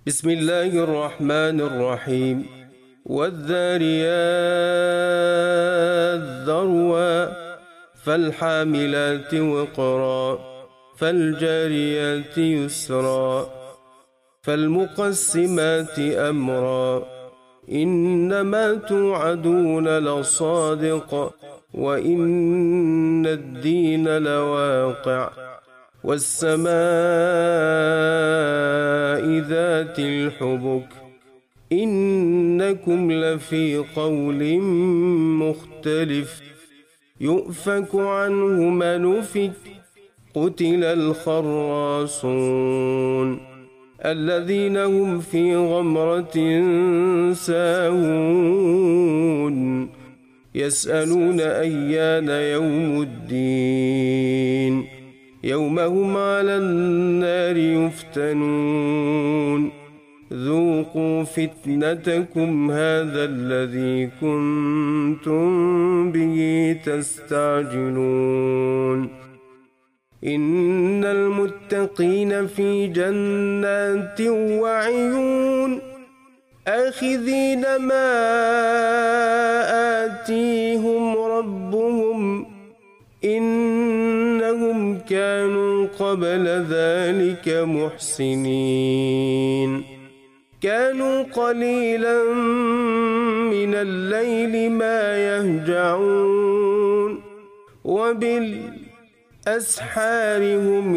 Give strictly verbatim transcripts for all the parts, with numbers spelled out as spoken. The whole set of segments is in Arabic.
بسم الله الرحمن الرحيم والذاريات ذروا فالحاملات وقرا فالجاريات يسرا فالمقسمات أمرا إنما توعدون لصادق وإن الدين لواقع والسماء ذات الحبك إنكم لفي قول مختلف يؤفك عنه من أفك قتل الخراصون الذين هم في غمرة ساهون يسألون أيان يوم الدين يوم هم على النار يفتنون ذوقوا فتنتكم هذا الذي كنتم به تستعجلون إن المتقين في جنات وعيون آخذين ما آتيهم ربهم إنهم كانوا قبل ذلك محسنين كانوا قليلا من الليل ما يهجعون وبالأسحار هم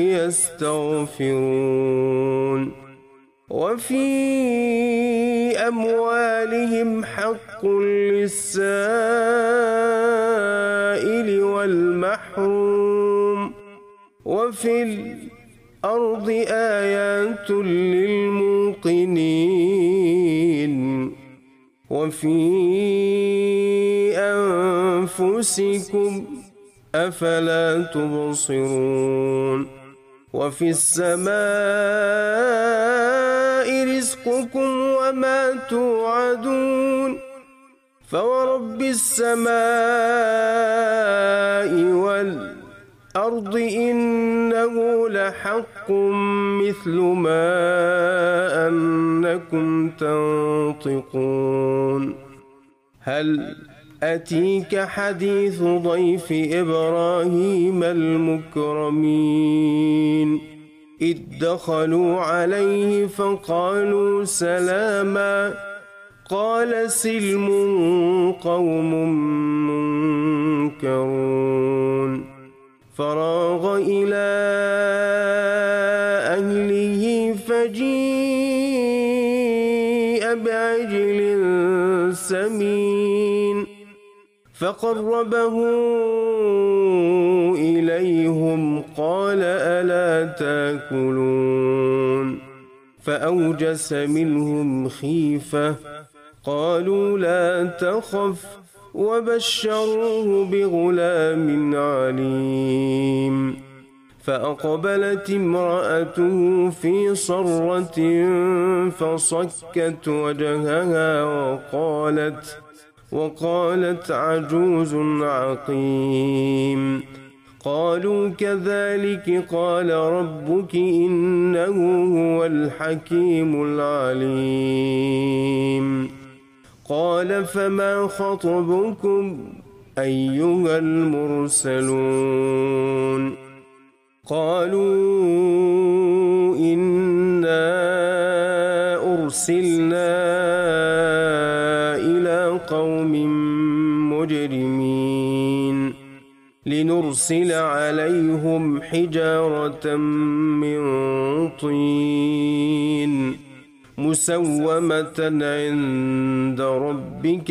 يستغفرون وفي أموالهم حق للسائل والمحروم وفي الأرض آيات للموقنين وفي أنفسكم أفلا تبصرون وفي السماء رزقكم وما توعدون فورب السماء والأرض إنه لحق مثل ما أنكم تنطقون هل أتيك حديث ضيف إبراهيم المكرمين إذ دخلوا عليه فقالوا سلاما قال سلم قوم منكرون فراغ إلى أهله فجيء بعجل سمين فقربه إليهم قال ألا تاكلون فأوجس منهم خيفة قالوا لا تخف وبشروه بغلام عليم فأقبلت امرأته في صرة فصكت وجهها وقالت وقالت عجوز عقيم قالوا كذلك قال ربك إنه هو الحكيم العليم قال فما خطبكم أيها المرسلون قالوا إنا أرسلنا إلى قوم مجرمين لنرسل عليهم حجارة من طين مسومة عند ربك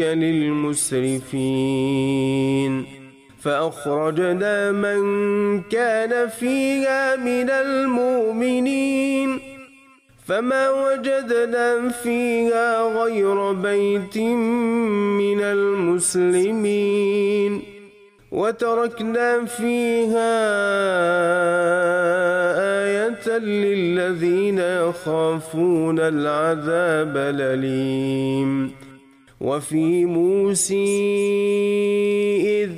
للمسرفين فأخرجنا من كان فيها من المؤمنين فما وجدنا فيها غير بيت من المسلمين وتركنا فيها آية للذين يخافون العذاب الأليم وفي موسى إذ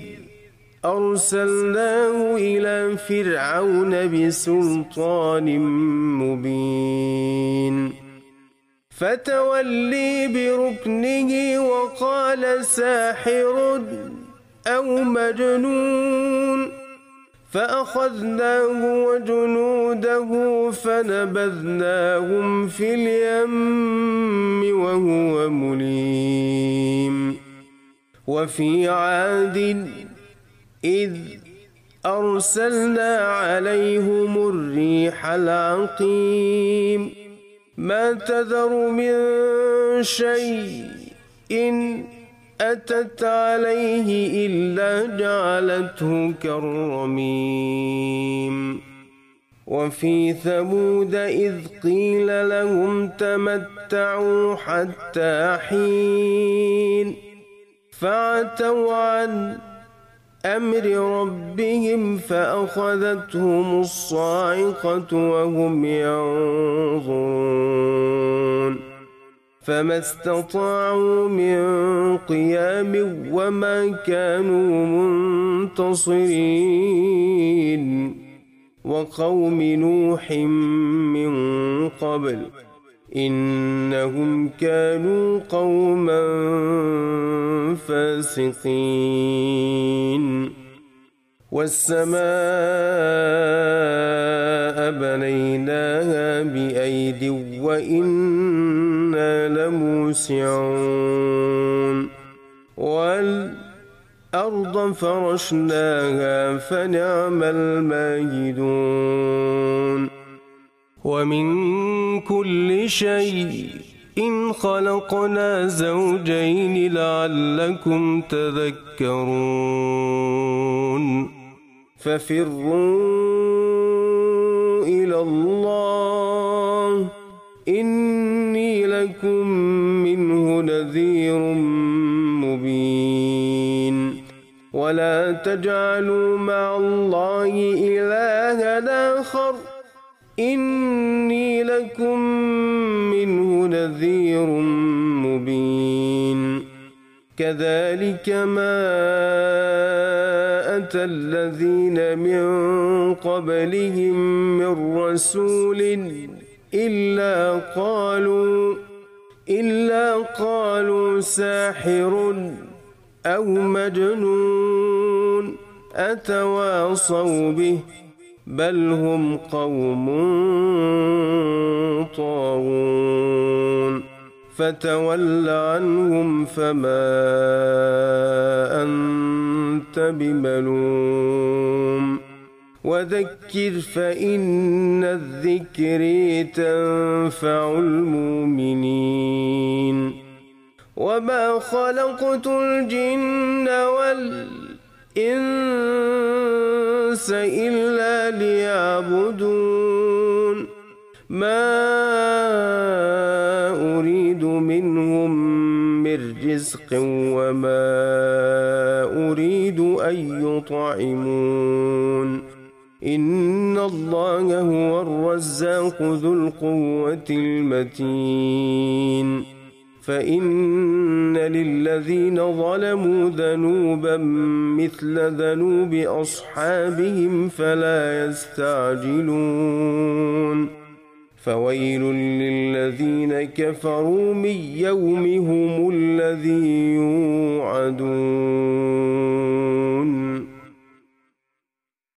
أرسلناه إلى فرعون بسلطان مبين فتولي بركنه وقال ساحر أو مجنون فأخذناه وجنوده فنبذناهم في اليم وهو مليم وفي عاد إذ أرسلنا عليهم الريح العقيم ما تذر من شيء إن أتت عليه إلا جعلته كالرميم وفي ثمود إذ قيل لهم تمتعوا حتى حين فعتوا عن أمر ربهم فأخذتهم الصاعقة وهم ينظرون فما استطاعوا من قيام وما كانوا منتصرين وقوم نوح من قبل إنهم كانوا قوما فاسقين والسماء بنيناها بأيد وإنا لموسعون والأرض فرشناها فنعم الماهدون ومن كل شيء إن خلقنا زوجين لعلكم تذكرون ففروا إلى الله إني لكم منه نذير مبين ولا تجعلوا مع الله إلها آخر إني لكم منه نذير مبين كذلك ما أتى الذين من قبلهم من رسول إلا قالوا إلا قالوا ساحر أو مجنون أتواصوا به بل هم قوم طاغون فتول عنهم فما أنت بملوم وذكر فإن الذكر تنفع المؤمنين وما خلقت الجن والإنس إلا ليعبدون ما أريد منهم من رزق وما أريد أن يطعمون إن الله هو الرزاق ذو القوة المتين فإن للذين ظلموا ذنوبا مثل ذنوب أصحابهم فلا يستعجلون فويل للذين كفروا من يومهم الذي يوعدون